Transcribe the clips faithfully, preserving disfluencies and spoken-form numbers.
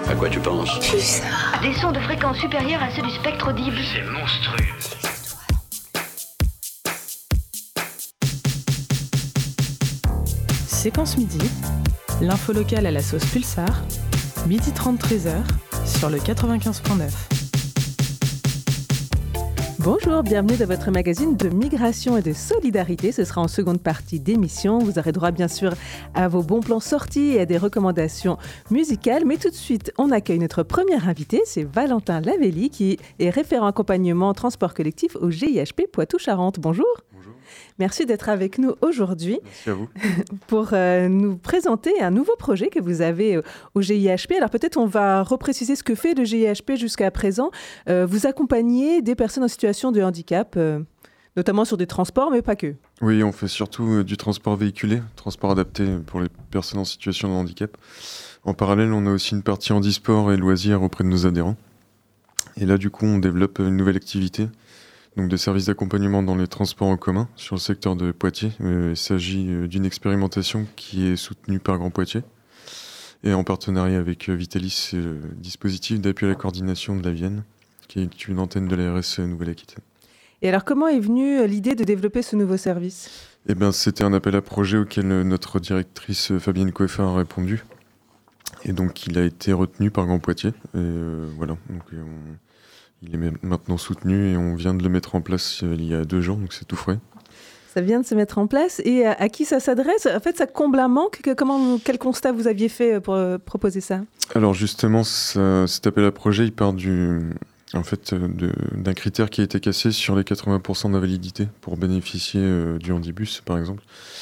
À quoi tu penses? Pulsar. Des sons de fréquence supérieure à ceux du spectre audible. C'est monstrueux. Séquence midi, l'info locale à la sauce Pulsar, midi trente treize heures, sur le quatre-vingt-quinze virgule neuf. Bonjour, bienvenue dans votre magazine de migration et de solidarité. Ce sera en seconde partie d'émission. Vous aurez droit bien sûr à vos bons plans sortis et à des recommandations musicales. Mais tout de suite, on accueille notre premier invité, c'est Valentin Lavelli, qui est référent accompagnement transport collectif au G I H P Poitou-Charentes. Bonjour. Bonjour. Merci d'être avec nous aujourd'hui. Merci à vous. Pour euh, nous présenter un nouveau projet que vous avez euh, au G I H P. Alors peut-être on va repréciser ce que fait le G I H P jusqu'à présent. Euh, vous accompagnez des personnes en situation de handicap, euh, notamment sur des transports, mais pas que. Oui, on fait surtout euh, du transport véhiculé, transport adapté pour les personnes en situation de handicap. En parallèle, on a aussi une partie handisport et loisirs auprès de nos adhérents. Et là, du coup, on développe une nouvelle activité. Donc des services d'accompagnement dans les transports en commun sur le secteur de Poitiers. Euh, il s'agit euh, d'une expérimentation qui est soutenue par Grand Poitiers et en partenariat avec euh, Vitalis, euh, le dispositif d'appui à la coordination de la Vienne, qui est une antenne de l'A R S Nouvelle-Aquitaine. Et alors comment est venue l'idée de développer ce nouveau service ? Eh ben, c'était un appel à projet auquel euh, notre directrice euh, Fabienne Coeffard a répondu. Et donc il a été retenu par Grand Poitiers. Et euh, voilà, donc euh, on... Il est maintenant soutenu et on vient de le mettre en place il y a deux jours, donc c'est tout frais. Ça vient de se mettre en place. Et à, à qui ça s'adresse ? En fait, ça comble un manque. Que, comment, quel constat vous aviez fait pour euh, proposer ça ? Alors justement, ça, cet appel à projet, il part du, en fait, de, d'un critère qui a été cassé sur les quatre-vingts pour cent d'invalidité pour bénéficier euh, du handibus, par exemple.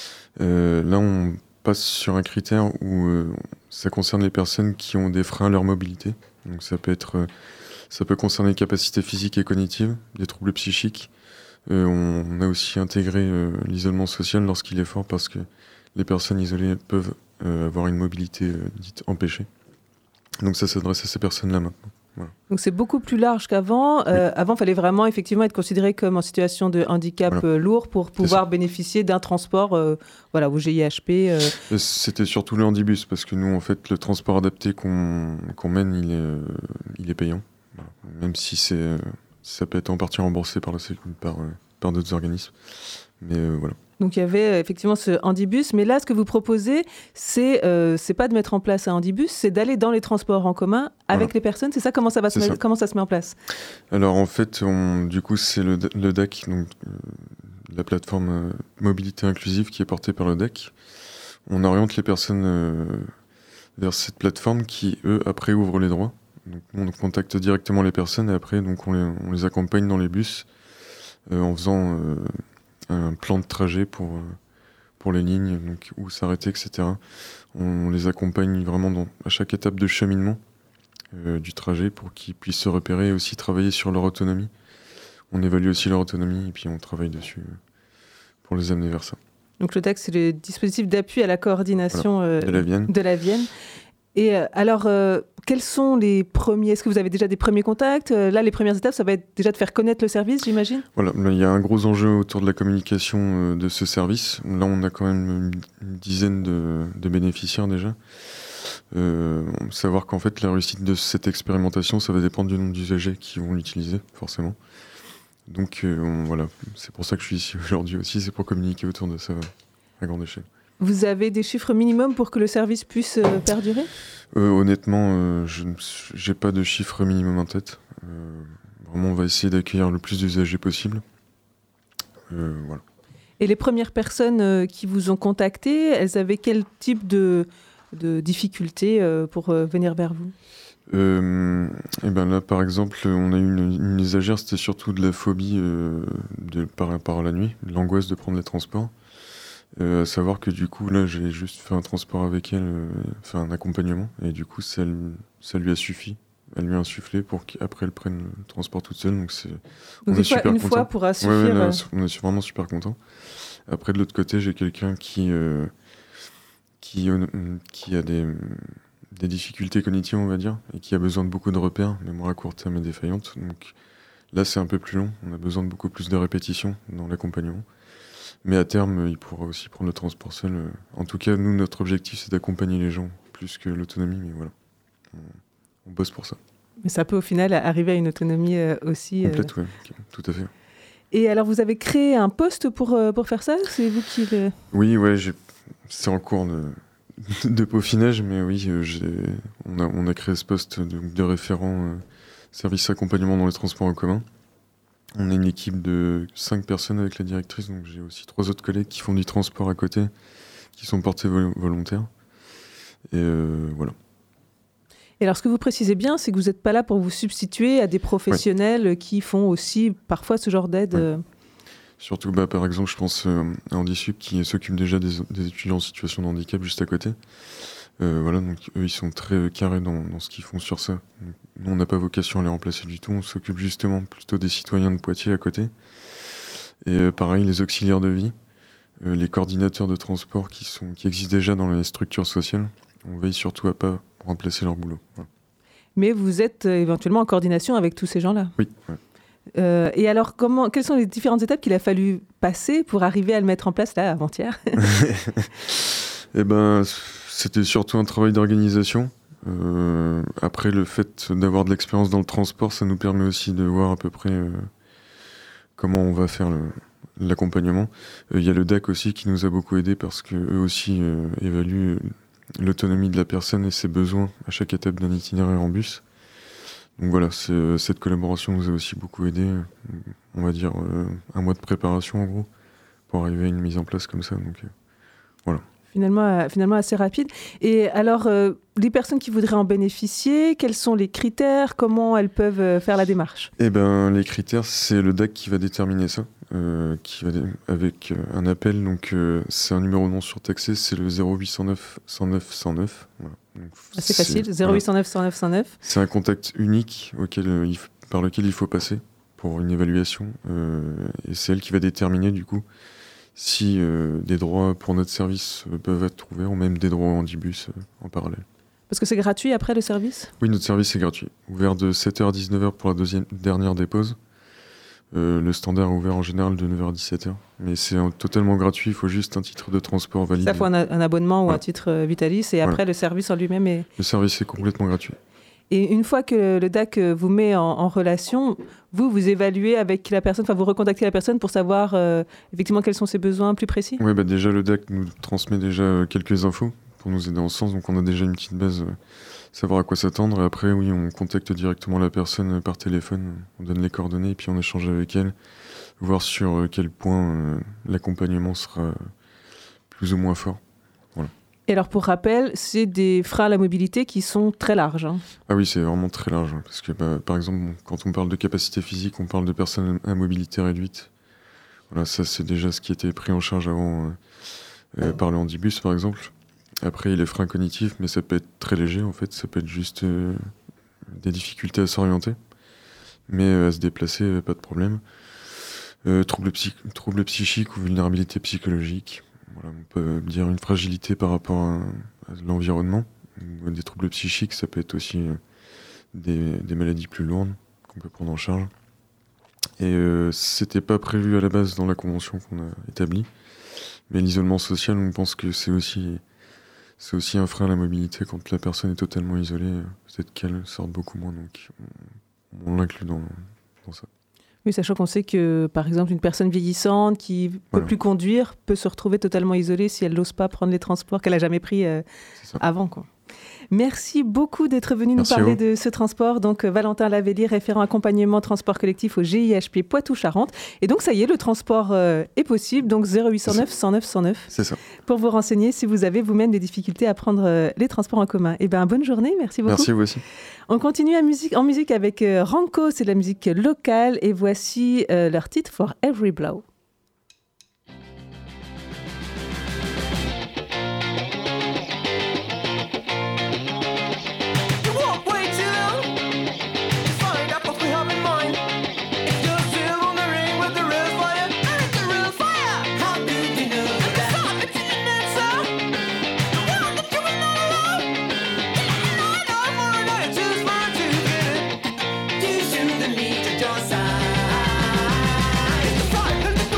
Euh, là, on passe sur un critère où euh, ça concerne les personnes qui ont des freins à leur mobilité. Donc ça peut être... Euh, Ça peut concerner les capacités physiques et cognitives, des troubles psychiques. Euh, on a aussi intégré euh, l'isolement social lorsqu'il est fort parce que les personnes isolées peuvent euh, avoir une mobilité euh, dite empêchée. Donc ça s'adresse à ces personnes-là maintenant. Voilà. Donc c'est beaucoup plus large qu'avant. Euh, oui. Avant, il fallait vraiment effectivement être considéré comme en situation de handicap voilà. euh, lourd pour pouvoir bénéficier d'un transport euh, voilà, au G I H P. Euh. C'était surtout le handibus parce que nous, en fait, le transport adapté qu'on, qu'on mène, il est, euh, il est payant. Même si c'est, ça peut être en partie remboursé par, la, par, par d'autres organismes. Mais euh, voilà. Donc il y avait effectivement ce handibus, mais là ce que vous proposez, c'est, euh, c'est pas de mettre en place un handibus, c'est d'aller dans les transports en commun avec voilà. les personnes. C'est ça, comment ça va se mettre, comment ça se met en place ? Alors en fait, on, du coup c'est le, le D A C, donc euh, la plateforme euh, mobilité inclusive qui est portée par le D A C. On oriente les personnes euh, vers cette plateforme qui, eux, après ouvrent les droits. Donc, on contacte directement les personnes et après donc, on, les, on les accompagne dans les bus euh, en faisant euh, un plan de trajet pour, euh, pour les lignes, donc, où s'arrêter, et cetera. On, on les accompagne vraiment dans, à chaque étape de cheminement euh, du trajet pour qu'ils puissent se repérer et aussi travailler sur leur autonomie. On évalue aussi leur autonomie et puis on travaille dessus euh, pour les amener vers ça. Donc le D A C, c'est le dispositif d'appui à la coordination voilà, de la Vienne. De la Vienne. Et euh, alors, euh, quels sont les premiers... Est-ce que vous avez déjà des premiers contacts ? euh, Là, les premières étapes, ça va être déjà de faire connaître le service, j'imagine ? Voilà, il y a un gros enjeu autour de la communication euh, de ce service. Là, on a quand même une, une dizaine de, de bénéficiaires déjà. Euh, savoir qu'en fait, la réussite de cette expérimentation, ça va dépendre du nombre d'usagers qui vont l'utiliser, forcément. Donc, euh, on, voilà, c'est pour ça que je suis ici aujourd'hui aussi, c'est pour communiquer autour de ça à grande échelle. Vous avez des chiffres minimums pour que le service puisse euh, perdurer ? euh, Honnêtement, euh, je n'ai pas de chiffre minimum en tête. Euh, vraiment, on va essayer d'accueillir le plus d'usagers possible. Euh, voilà. Et les premières personnes euh, qui vous ont contacté, elles avaient quel type de, de difficultés euh, pour euh, venir vers vous ? euh, et ben là, par exemple, on a eu une, une usagère, c'était surtout de la phobie euh, de, par rapport à la nuit, de l'angoisse de prendre les transports. Euh, à savoir que du coup là j'ai juste fait un transport avec elle, euh, fait un accompagnement et du coup ça, ça lui a suffi, elle lui a insufflé pour qu'après elle prenne le transport toute seule, donc c'est donc on est une super fois, une content. Fois pourra suffire. Ouais, ouais, là, on est vraiment super content. Après de l'autre côté j'ai quelqu'un qui euh, qui euh, qui a des des difficultés cognitives on va dire et qui a besoin de beaucoup de repères, mémoire à court terme est défaillante, donc là c'est un peu plus long, on a besoin de beaucoup plus de répétitions dans l'accompagnement. Mais à terme, il pourra aussi prendre le transport seul. En tout cas, nous, notre objectif, c'est d'accompagner les gens, plus que l'autonomie, mais voilà. on bosse pour ça. Mais ça peut au final arriver à une autonomie euh, aussi. Complète, euh... oui, tout à fait. Et alors, vous avez créé un poste pour, euh, pour faire ça ? C'est vous qui le... Oui, ouais, j'ai... c'est en cours de, de peaufinage, mais oui, j'ai... On, a, on a créé ce poste de, de référent euh, service accompagnement dans les transports en commun. On est une équipe de cinq personnes avec la directrice, donc j'ai aussi trois autres collègues qui font du transport à côté, qui sont portés vol- volontaires. Et euh, voilà. Et alors, ce que vous précisez bien, c'est que vous n'êtes pas là pour vous substituer à des professionnels ouais. qui font aussi parfois ce genre d'aide. Ouais. Surtout, bah, par exemple, je pense euh, à Handisup qui s'occupe déjà des, des étudiants en situation de handicap juste à côté. Euh, voilà, donc eux, ils sont très carrés dans, dans ce qu'ils font sur ça. Donc, nous, on n'a pas vocation à les remplacer du tout. On s'occupe justement plutôt des citoyens de Poitiers à côté. Et euh, pareil, les auxiliaires de vie, euh, les coordinateurs de transport qui, sont, qui existent déjà dans les structures sociales. On veille surtout à pas remplacer leur boulot. Voilà. Mais vous êtes euh, éventuellement en coordination avec tous ces gens-là ? Oui. Ouais. Euh, et alors, comment, quelles sont les différentes étapes qu'il a fallu passer pour arriver à le mettre en place, là, avant-hier ? Eh ben, c'était surtout un travail d'organisation. Euh, après, le fait d'avoir de l'expérience dans le transport, ça nous permet aussi de voir à peu près euh, comment on va faire le, l'accompagnement. Il euh, y a le D A C aussi qui nous a beaucoup aidé parce qu'eux aussi euh, évaluent l'autonomie de la personne et ses besoins à chaque étape d'un itinéraire en bus. Donc voilà, c'est, cette collaboration nous a aussi beaucoup aidé. On va dire euh, un mois de préparation en gros pour arriver à une mise en place comme ça. Donc euh, voilà. Finalement, finalement assez rapide. Et alors, euh, les personnes qui voudraient en bénéficier, quels sont les critères ? Comment elles peuvent faire la démarche ? Eh ben, les critères, c'est le D A C qui va déterminer ça, euh, qui va dé- avec euh, un appel. Donc, euh, c'est un numéro non surtaxé, c'est le zéro huit cent neuf cent neuf cent neuf. Voilà. Donc, c'est, c'est facile, zéro huit cent neuf cent neuf cent neuf. C'est un contact unique auquel, euh, il f- par lequel il faut passer pour une évaluation. Euh, et c'est elle qui va déterminer, du coup, si euh, des droits pour notre service euh, peuvent être trouvés, ou même des droits au handibus euh, en parallèle. Parce que c'est gratuit après le service ? Oui, notre service est gratuit. Ouvert de sept heures à dix-neuf heures pour la deuxième, dernière dépose. Euh, le standard est ouvert en général de neuf heures à dix-sept heures. Mais c'est un, totalement gratuit, il faut juste un titre de transport validé. Ça faut un, un abonnement ou voilà. un titre euh, vitalice, et après voilà. le service en lui-même est... Le service est complètement gratuit. Et une fois que le D A C vous met en, en relation, vous, vous évaluez avec la personne, enfin vous recontactez la personne pour savoir euh, effectivement quels sont ses besoins plus précis ? Oui, bah déjà le D A C nous transmet déjà quelques infos pour nous aider en ce sens, donc on a déjà une petite base, euh, savoir à quoi s'attendre. Et après, oui, on contacte directement la personne par téléphone, on donne les coordonnées et puis on échange avec elle, voir sur euh, quel point euh, l'accompagnement sera plus ou moins fort. Voilà. Et alors, pour rappel, c'est des freins à la mobilité qui sont très larges. Hein. Ah oui, c'est vraiment très large. Hein, parce que, bah, par exemple, quand on parle de capacité physique, on parle de personnes à mobilité réduite. Voilà, ça, c'est déjà ce qui était pris en charge avant euh, euh, par le handibus, par exemple. Après, il y a les freins cognitifs, mais ça peut être très léger, en fait. Ça peut être juste euh, des difficultés à s'orienter. Mais euh, à se déplacer, euh, pas de problème. Euh, troubles, psy- troubles psychiques ou vulnérabilité psychologique. Voilà, on peut dire une fragilité par rapport à, à l'environnement. Des troubles psychiques, ça peut être aussi euh, des, des maladies plus lourdes qu'on peut prendre en charge. Et euh, c'était pas prévu à la base dans la convention qu'on a établie. Mais l'isolement social, on pense que c'est aussi, c'est aussi un frein à la mobilité. Quand la personne est totalement isolée, peut-être qu'elle sort beaucoup moins. Donc on, on l'inclut dans, dans ça. Oui, sachant qu'on sait que, par exemple, une personne vieillissante qui ne peut voilà. plus conduire peut se retrouver totalement isolée si elle n'ose pas prendre les transports qu'elle n'a jamais pris euh, avant, quoi. Merci beaucoup d'être venu Merci nous parler de ce transport. Donc, Valentin Lavelli, référent accompagnement transport collectif au G I H P Poitou-Charentes. Et donc, ça y est, le transport euh, est possible. Donc, zéro huit cent neuf cent neuf cent neuf. C'est ça. Pour vous renseigner si vous avez vous-même des difficultés à prendre euh, les transports en commun. Eh bien, bonne journée. Merci beaucoup. Merci, vous aussi. On continue à musique, en musique avec euh, Ranco. C'est de la musique locale. Et voici euh, leur titre For Every Blow. Five hundred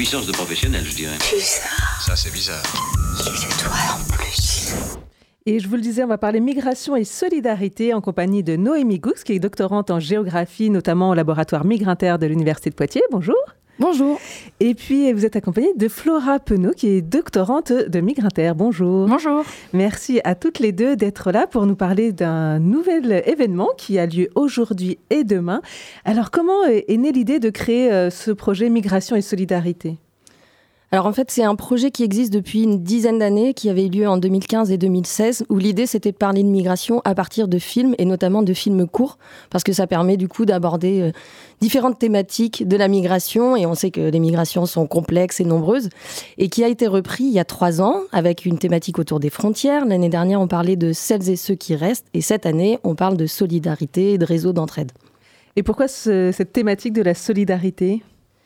puissance de professionnel, je dirais. Bizarre. Ça, c'est bizarre. C'est toi en plus. Et je vous le disais, on va parler migration et solidarité en compagnie de Noémie Goux, qui est doctorante en géographie, notamment au laboratoire Migrinter de l'Université de Poitiers. Bonjour. Bonjour. Et puis, vous êtes accompagnée de Flora Penaud, qui est doctorante de Migrinter. Bonjour. Bonjour. Merci à toutes les deux d'être là pour nous parler d'un nouvel événement qui a lieu aujourd'hui et demain. Alors, comment est née l'idée de créer ce projet Migration et Solidarité ? Alors en fait, c'est un projet qui existe depuis une dizaine d'années, qui avait eu lieu en deux mille quinze et deux mille seize, où l'idée c'était de parler de migration à partir de films, et notamment de films courts, parce que ça permet du coup d'aborder euh, différentes thématiques de la migration, et on sait que les migrations sont complexes et nombreuses, et qui a été repris il y a trois ans, avec une thématique autour des frontières. L'année dernière, on parlait de celles et ceux qui restent, et cette année, on parle de solidarité et de réseaux d'entraide. Et pourquoi ce, cette thématique de la solidarité ?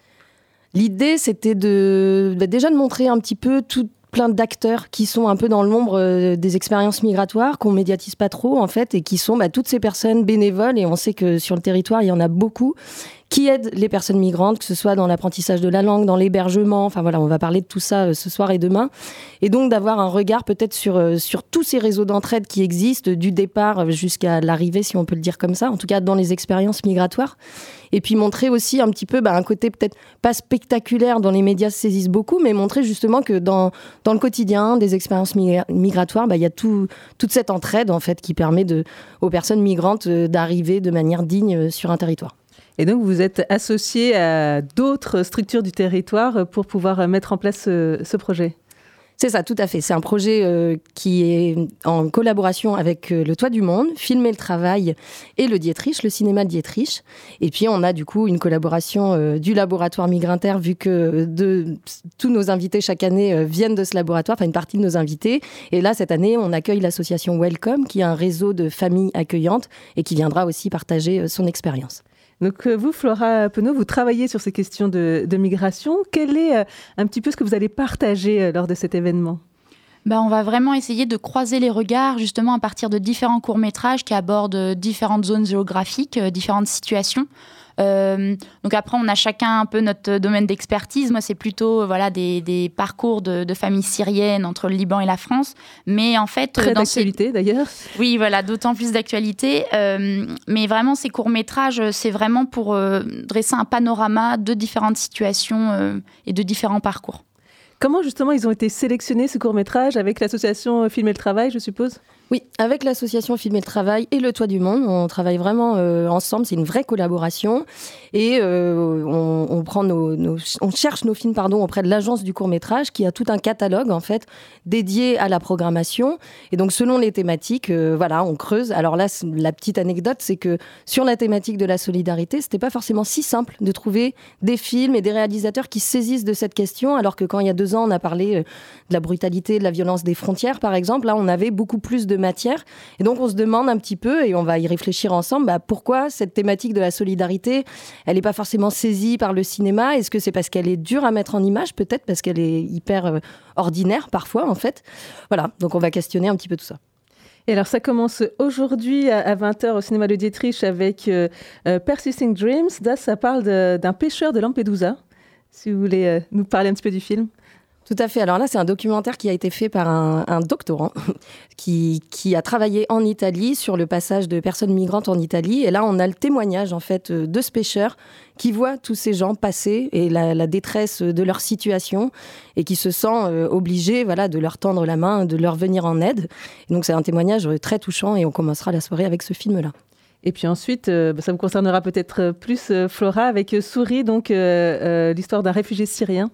L'idée, c'était de, bah déjà de montrer un petit peu tout plein d'acteurs qui sont un peu dans l'ombre euh, des expériences migratoires, qu'on médiatise pas trop en fait, et qui sont bah, toutes ces personnes bénévoles, et on sait que sur le territoire, il y en a beaucoup, qui aident les personnes migrantes, que ce soit dans l'apprentissage de la langue, dans l'hébergement, enfin voilà, on va parler de tout ça euh, ce soir et demain. Et donc d'avoir un regard peut-être sur, euh, sur tous ces réseaux d'entraide qui existent, du départ jusqu'à l'arrivée, si on peut le dire comme ça, en tout cas dans les expériences migratoires. Et puis montrer aussi un petit peu bah, un côté peut-être pas spectaculaire dont les médias se saisissent beaucoup, mais montrer justement que dans, dans le quotidien des expériences migra- migratoires, bah, y a tout, toute cette entraide en fait, qui permet de, aux personnes migrantes euh, d'arriver de manière digne euh, sur un territoire. Et donc, vous êtes associé à d'autres structures du territoire pour pouvoir mettre en place ce, ce projet ? C'est ça, tout à fait. C'est un projet euh, qui est en collaboration avec euh, le Toit du Monde, Filmer le Travail et le Dietrich, le cinéma de Dietrich. Et puis, on a du coup une collaboration euh, du laboratoire Migrinter, vu que de, tous nos invités chaque année euh, viennent de ce laboratoire, enfin une partie de nos invités. Et là, cette année, on accueille l'association Welcome, qui est un réseau de familles accueillantes et qui viendra aussi partager euh, son expérience. Donc vous, Flora Penaud, vous travaillez sur ces questions de, de migration. Quel est euh, un petit peu ce que vous allez partager euh, lors de cet événement ? Ben, on va vraiment essayer de croiser les regards justement à partir de différents courts-métrages qui abordent différentes zones géographiques, euh, différentes situations. Euh, donc après, on a chacun un peu notre domaine d'expertise. Moi, c'est plutôt voilà, des, des parcours de, de familles syriennes entre le Liban et la France. Mais en fait... Très dans d'actualité, ces... d'ailleurs. Oui, voilà, d'autant plus d'actualité. Euh, mais vraiment, ces courts-métrages, c'est vraiment pour euh, dresser un panorama de différentes situations euh, et de différents parcours. Comment, justement, ils ont été sélectionnés, ce court-métrage, avec l'association Filmer le Travail, je suppose ? Oui, avec l'association Filmer le Travail et le Toit du Monde, on travaille vraiment euh, ensemble, c'est une vraie collaboration. Et euh, on, on, prend nos, nos, on cherche nos films pardon, auprès de l'agence du court-métrage, qui a tout un catalogue, en fait, dédié à la programmation. Et donc, selon les thématiques, euh, voilà, on creuse. Alors là, la petite anecdote, c'est que sur la thématique de la solidarité, c'était pas forcément si simple de trouver des films et des réalisateurs qui saisissent de cette question, alors que quand il y a deux ans, on a parlé euh, de la brutalité, de la violence des frontières, par exemple, là, on avait beaucoup plus de matière. Et donc, on se demande un petit peu, et on va y réfléchir ensemble, bah, pourquoi cette thématique de la solidarité, elle n'est pas forcément saisie par le cinéma ? Est-ce que c'est parce qu'elle est dure à mettre en image ? Peut-être parce qu'elle est hyper euh, ordinaire, parfois, en fait. Voilà, donc on va questionner un petit peu tout ça. Et alors, ça commence aujourd'hui à vingt heures au cinéma de Dietrich avec euh, euh, Persisting Dreams. Là, ça parle de, d'un pêcheur de Lampedusa. Si vous voulez euh, nous parler un petit peu du film. Tout à fait. Alors là, c'est un documentaire qui a été fait par un, un doctorant qui, qui a travaillé en Italie sur le passage de personnes migrantes en Italie. Et là, on a le témoignage en fait de ce pêcheur qui voit tous ces gens passer et la, la détresse de leur situation et qui se sent euh, obligé voilà, de leur tendre la main, de leur venir en aide. Et donc, c'est un témoignage très touchant et on commencera la soirée avec ce film-là. Et puis ensuite, euh, ça vous concernera peut-être plus, euh, Flora, avec euh, Souris, donc euh, euh, l'histoire d'un réfugié syrien.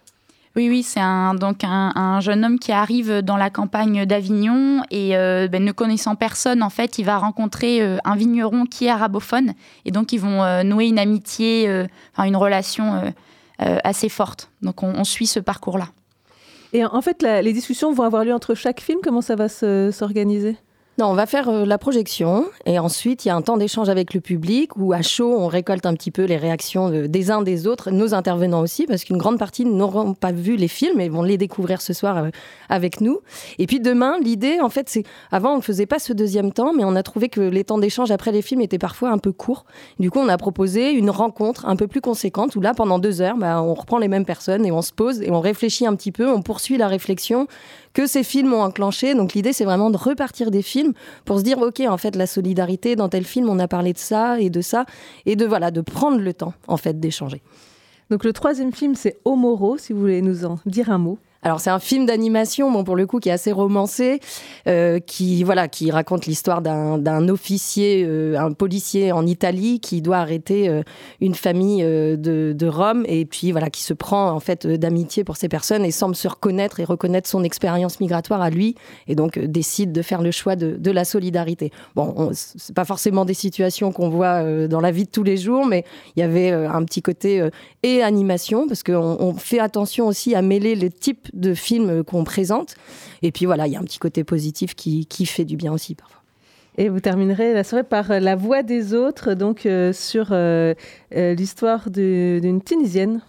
Oui, oui, c'est un, donc un, un jeune homme qui arrive dans la campagne d'Avignon et euh, ben, ne connaissant personne, en fait, il va rencontrer euh, un vigneron qui est arabophone et donc ils vont euh, nouer une amitié, euh, enfin une relation euh, euh, assez forte. Donc on, on suit ce parcours-là. Et en fait, la, les discussions vont avoir lieu entre chaque film. Comment ça va se, s'organiser ? Non, on va faire euh, la projection et ensuite il y a un temps d'échange avec le public où à chaud on récolte un petit peu les réactions de, des uns des autres, nos intervenants aussi, parce qu'une grande partie n'auront pas vu les films et vont les découvrir ce soir euh, avec nous. Et puis demain, l'idée en fait c'est, avant on ne faisait pas ce deuxième temps, mais on a trouvé que les temps d'échange après les films étaient parfois un peu courts. Du coup on a proposé une rencontre un peu plus conséquente où là pendant deux heures, bah, on reprend les mêmes personnes et on se pose et on réfléchit un petit peu, on poursuit la réflexion que ces films ont enclenché. Donc l'idée, c'est vraiment de repartir des films pour se dire, ok, en fait, la solidarité, dans tel film, on a parlé de ça et de ça, et de, voilà, de prendre le temps, en fait, d'échanger. Donc le troisième film, c'est Omoro, si vous voulez nous en dire un mot. Alors c'est un film d'animation, bon pour le coup qui est assez romancé, euh, qui voilà qui raconte l'histoire d'un, d'un officier, euh, un policier en Italie qui doit arrêter euh, une famille euh, de, de Roms et puis voilà qui se prend en fait euh, d'amitié pour ces personnes et semble se reconnaître et reconnaître son expérience migratoire à lui et donc euh, décide de faire le choix de, de la solidarité. Bon, on, c'est pas forcément des situations qu'on voit euh, dans la vie de tous les jours, mais il y avait euh, un petit côté euh, et animation parce qu'on on fait attention aussi à mêler les types de films qu'on présente. Et puis voilà, il y a un petit côté positif qui, qui fait du bien aussi parfois. Et vous terminerez la soirée par La Voix des autres, donc euh, sur euh, euh, l'histoire de, d'une Tunisienne.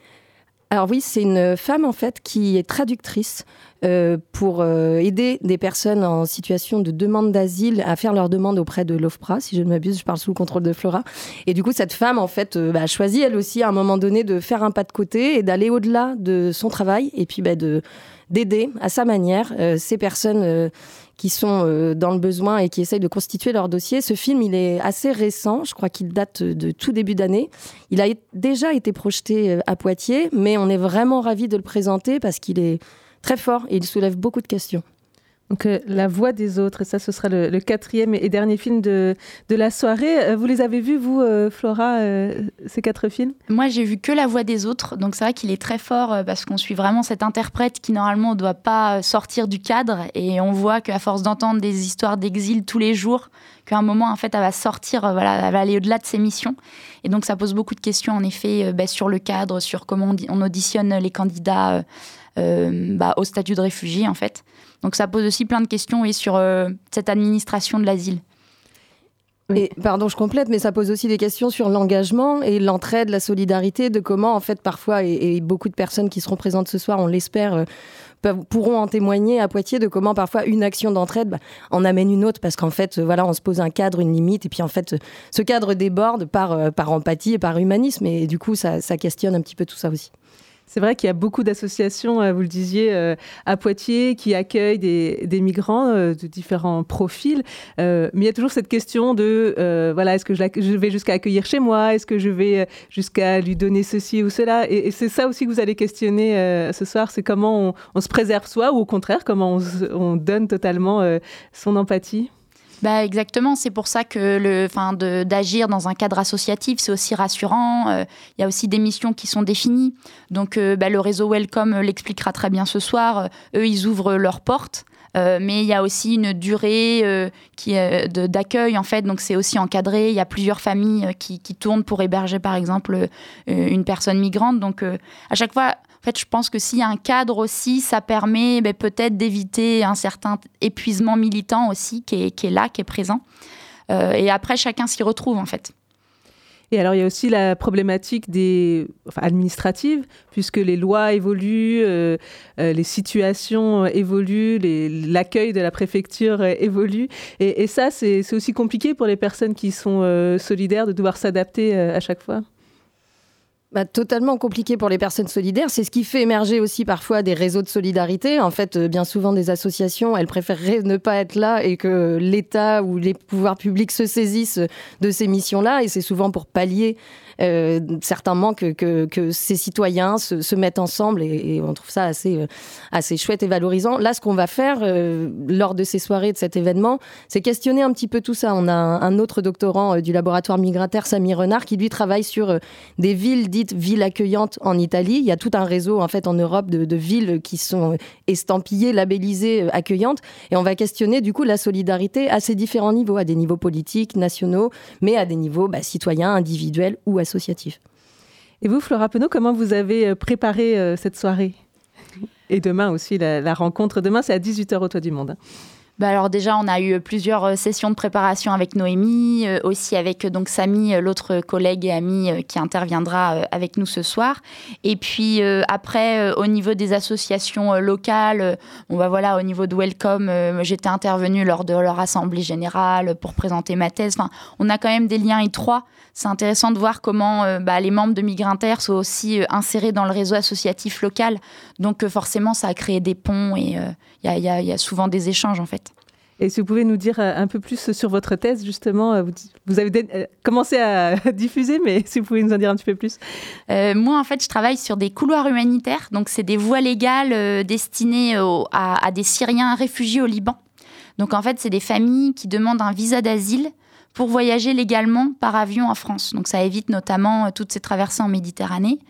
Alors oui, c'est une femme en fait qui est traductrice euh, pour euh, aider des personnes en situation de demande d'asile à faire leur demande auprès de l'OFPRA, si je ne m'abuse, je parle sous le contrôle de Flora. Et du coup, cette femme en fait euh, bah, a choisi elle aussi à un moment donné de faire un pas de côté et d'aller au-delà de son travail et puis bah, de, d'aider à sa manière euh, ces personnes euh, qui sont euh, dans le besoin et qui essayent de constituer leur dossier. Ce film, il est assez récent, je crois qu'il date de tout début d'année. Il a déjà été projeté à Poitiers, mais on est vraiment ravis de le présenter parce qu'il est très fort et il soulève beaucoup de questions. Donc, euh, La Voix des autres, et ça, ce sera le, le quatrième et dernier film de, de la soirée. Euh, vous les avez vus, vous, euh, Flora, euh, ces quatre films ? Moi, j'ai vu que La Voix des autres, donc c'est vrai qu'il est très fort euh, parce qu'on suit vraiment cet interprète qui, normalement, ne doit pas sortir du cadre, et on voit qu'à force d'entendre des histoires d'exil tous les jours, qu'à un moment, en fait, elle va sortir, euh, voilà, elle va aller au-delà de ses missions. Et donc, ça pose beaucoup de questions, en effet, euh, bah, sur le cadre, sur comment on, on auditionne les candidats euh, euh, bah, au statut de réfugié, en fait. Donc ça pose aussi plein de questions oui, sur euh, cette administration de l'asile. Et, pardon, je complète, mais ça pose aussi des questions sur l'engagement et l'entraide, la solidarité, de comment, en fait, parfois, et, et beaucoup de personnes qui seront présentes ce soir, on l'espère, euh, peuvent, pourront en témoigner à Poitiers, de comment, parfois, une action d'entraide bah, en amène une autre, parce qu'en fait, euh, voilà, on se pose un cadre, une limite, et puis, en fait, euh, ce cadre déborde par, euh, par empathie et par humanisme, et du coup, ça, ça questionne un petit peu tout ça aussi. C'est vrai qu'il y a beaucoup d'associations, vous le disiez, euh, à Poitiers, qui accueillent des, des migrants euh, de différents profils. Euh, mais il y a toujours cette question de, euh, voilà, est-ce que je, je vais jusqu'à accueillir chez moi ? Est-ce que je vais jusqu'à lui donner ceci ou cela ? et, et c'est ça aussi que vous allez questionner euh, ce soir, c'est comment on, on se préserve soi, ou au contraire, comment on, on donne totalement euh, son empathie ? Bah exactement, c'est pour ça que le, enfin, de, d'agir dans un cadre associatif, c'est aussi rassurant. Il euh, y a aussi des missions qui sont définies. Donc euh, bah, le réseau Welcome l'expliquera très bien ce soir. Euh, eux, ils ouvrent leurs portes. Euh, mais il y a aussi une durée euh, qui est de, d'accueil, en fait. Donc c'est aussi encadré. Il y a plusieurs familles euh, qui, qui tournent pour héberger, par exemple, euh, une personne migrante. Donc euh, à chaque fois... En fait, je pense que s'il y a un cadre aussi, ça permet ben, peut-être d'éviter un certain épuisement militant aussi qui est, qui est là, qui est présent. Euh, et après, chacun s'y retrouve, en fait. Et alors, il y a aussi la problématique des, enfin, administrative, puisque les lois évoluent, euh, euh, les situations évoluent, les, l'accueil de la préfecture euh, évolue. Et, et ça, c'est, c'est aussi compliqué pour les personnes qui sont euh, solidaires de devoir s'adapter euh, à chaque fois. Bah, totalement compliqué pour les personnes solidaires. C'est ce qui fait émerger aussi parfois des réseaux de solidarité. En fait, bien souvent, des associations, elles préféreraient ne pas être là et que l'État ou les pouvoirs publics se saisissent de ces missions-là. Et c'est souvent pour pallier euh, certains manques que, que ces citoyens se, se mettent ensemble. Et, et on trouve ça assez, assez chouette et valorisant. Là, ce qu'on va faire euh, lors de ces soirées, de cet événement, c'est questionner un petit peu tout ça. On a un, un autre doctorant euh, du laboratoire migrataire, Samy Renard, qui lui travaille sur euh, des villes dites villes accueillantes en Italie. Il y a tout un réseau en fait en Europe de, de villes qui sont estampillées, labellisées, euh, accueillantes. Et on va questionner du coup la solidarité à ces différents niveaux, à des niveaux politiques, nationaux, mais à des niveaux bah, citoyens, individuels ou associatifs. Et vous, Flora Penaud, comment vous avez préparé euh, cette soirée ? Et demain aussi, la, la rencontre. Demain, c'est à dix-huit heures au Toit du Monde. Bah alors déjà, on a eu plusieurs sessions de préparation avec Noémie, euh, aussi avec donc Samy, l'autre collègue et ami euh, qui interviendra euh, avec nous ce soir. Et puis euh, après, euh, au niveau des associations euh, locales, euh, bon bah voilà, au niveau de Welcome, euh, j'étais intervenue lors de leur assemblée générale pour présenter ma thèse. Enfin, on a quand même des liens étroits. C'est intéressant de voir comment euh, bah, les membres de Migrinter sont aussi euh, insérés dans le réseau associatif local. Donc euh, forcément, ça a créé des ponts et il euh, y, y, y a souvent des échanges en fait. Et si vous pouvez nous dire un peu plus sur votre thèse, justement, vous, vous avez dé- commencé à diffuser, mais si vous pouvez nous en dire un petit peu plus. Euh, moi, en fait, je travaille sur des couloirs humanitaires. Donc, c'est des voies légales euh, destinées au, à, à des Syriens réfugiés au Liban. Donc, en fait, c'est des familles qui demandent un visa d'asile pour voyager légalement par avion en France. Donc, ça évite notamment euh, toutes ces traversées en Méditerranée.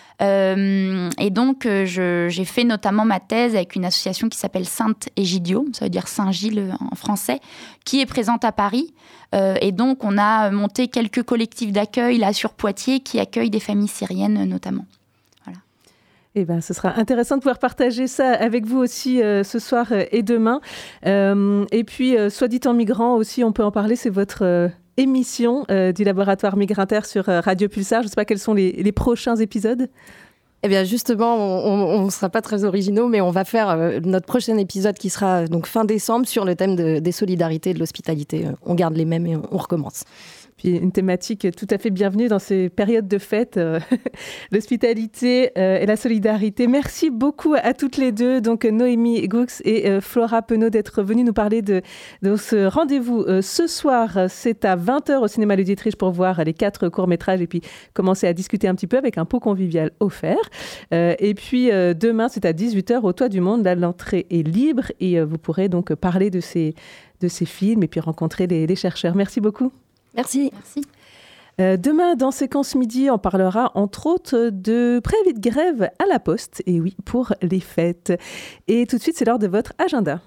Euh, et donc, euh, je, j'ai fait notamment ma thèse avec une association qui s'appelle Sainte-Egidio, ça veut dire Saint-Gilles en français, qui est présente à Paris. Euh, et donc, on a monté quelques collectifs d'accueil là sur Poitiers qui accueillent des familles syriennes notamment. Voilà. Eh ben, ce sera intéressant de pouvoir partager ça avec vous aussi euh, ce soir euh, et demain. Euh, et puis, euh, soit dit en migrant aussi, on peut en parler, c'est votre... Euh émission euh, du laboratoire Migrinter sur euh, Radio Pulsar. Je ne sais pas quels sont les, les prochains épisodes. Eh bien, justement, on ne sera pas très originaux, mais on va faire euh, notre prochain épisode qui sera donc fin décembre sur le thème de, des solidarités et de l'hospitalité. On garde les mêmes et on, on recommence. Puis une thématique tout à fait bienvenue dans ces périodes de fête, euh, l'hospitalité euh, et la solidarité. Merci beaucoup à toutes les deux, donc Noémie Goux et euh, Flora Penaud, d'être venues nous parler de, de ce rendez-vous. Euh, ce soir, c'est à vingt heures au cinéma Le Dietrich pour voir les quatre courts-métrages et puis commencer à discuter un petit peu avec un pot convivial offert. Euh, et puis euh, demain, c'est à dix-huit heures au Toit du Monde. Là, l'entrée est libre et euh, vous pourrez donc parler de ces, de ces films et puis rencontrer les, les chercheurs. Merci beaucoup. Merci. Merci. Euh, demain, dans Séquence Midi, on parlera entre autres de préavis de grève à la Poste. Et oui, pour les fêtes. Et tout de suite, c'est l'heure de votre agenda.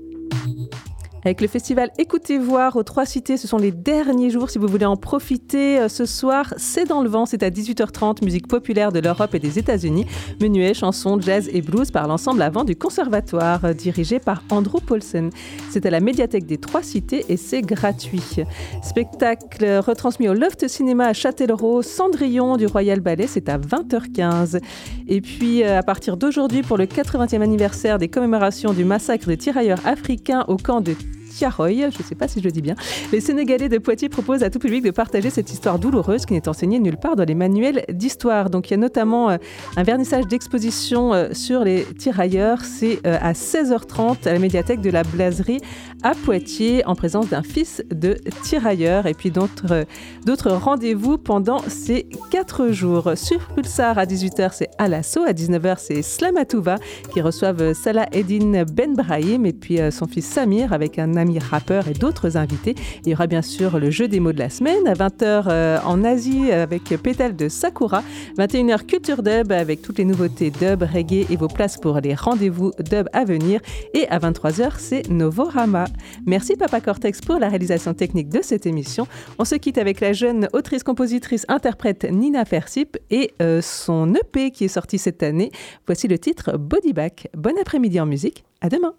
Avec le festival Écoutez Voir aux Trois Cités, ce sont les derniers jours. Si vous voulez en profiter, ce soir, c'est dans le vent. C'est à dix-huit heures trente, musique populaire de l'Europe et des États-Unis. Menuet, chansons, jazz et blues par l'ensemble avant du conservatoire, dirigé par Andrew Paulsen. C'est à la médiathèque des Trois Cités et c'est gratuit. Spectacle retransmis au Loft Cinéma à Châtellerault, Cendrillon du Royal Ballet, c'est à vingt heures quinze. Et puis, à partir d'aujourd'hui, pour le quatre-vingtième anniversaire des commémorations du massacre des tirailleurs africains au camp de Tiaroy, je ne sais pas si je le dis bien, les Sénégalais de Poitiers proposent à tout public de partager cette histoire douloureuse qui n'est enseignée nulle part dans les manuels d'histoire. Donc il y a notamment euh, un vernissage d'exposition euh, sur les tirailleurs, c'est euh, à seize heures trente à la médiathèque de la Blaserie à Poitiers, en présence d'un fils de tirailleur, et puis d'autres, euh, d'autres rendez-vous pendant ces quatre jours. Sur Pulsar, à dix-huit heures, c'est Alasso, à dix-neuf heures, c'est Slamatouva, qui reçoivent Salah Eddine Ben Brahim, et puis euh, son fils Samir, avec un ami rappeur et d'autres invités. Il y aura bien sûr le jeu des mots de la semaine, à vingt heures euh, en Asie, avec Pétale de Sakura, vingt et une heures Culture Dub, avec toutes les nouveautés dub, reggae et vos places pour les rendez-vous dub à venir, et à vingt-trois heures, c'est Novorama. Merci Papa Cortex pour la réalisation technique de cette émission. On se quitte avec la jeune autrice, compositrice, interprète Nina Persip et euh, son E P qui est sorti cette année. Voici le titre Body Back. Bon après-midi en musique. À demain.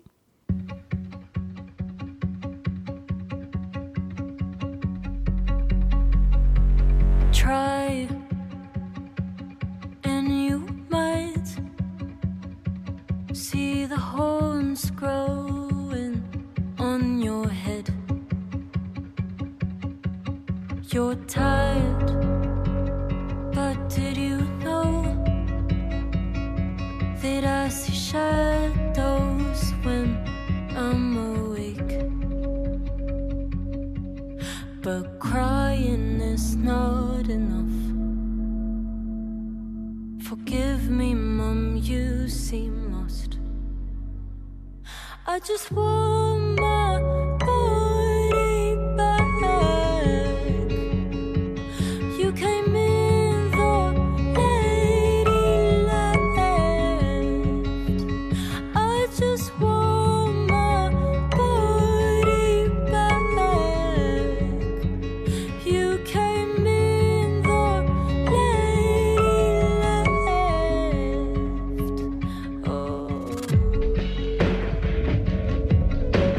Try and you might see the horns growing on your head. You're tired, but did you know that I see shadows when I'm awake? But crying is not enough. Forgive me, Mum, you seem lost. I just want my body back. You came in the lady left. I just want my body back. You came in the lady left. Oh.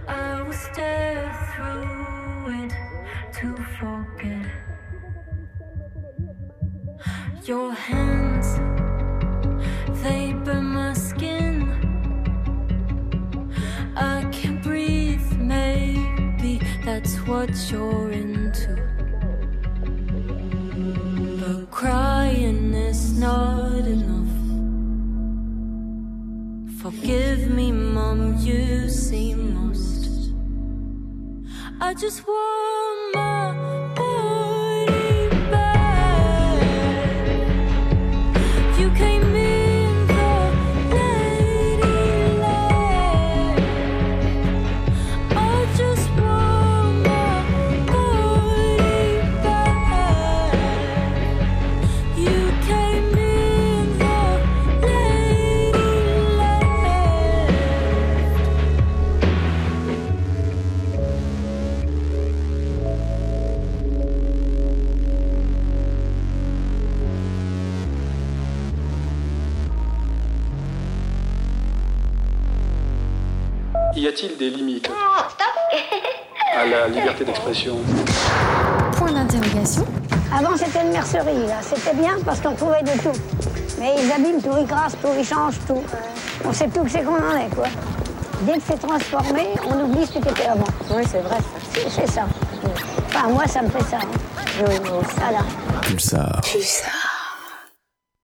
I will stare through it to forget. Your hands, they burn my skin. I can't breathe, maybe that's what you're into. But crying is not enough. Forgive me, Mom, you seem lost. I just want my body back. You came in the lady light. I just want my body back. You came in the lady light. Y a-t-il des limites à la liberté d'expression? Point d'interrogation. Avant, c'était une mercerie, là. C'était bien parce qu'on trouvait de tout. Mais ils abîment tout, ils grassent tout, ils changent tout. On sait plus que c'est qu'on en est, quoi. Dès que c'est transformé, on oublie ce qui était avant. Oui, c'est vrai. C'est, c'est ça. Enfin, moi, ça me fait ça. Hein. Oui, moi aussi. Voilà. Pulsar. Pulsar.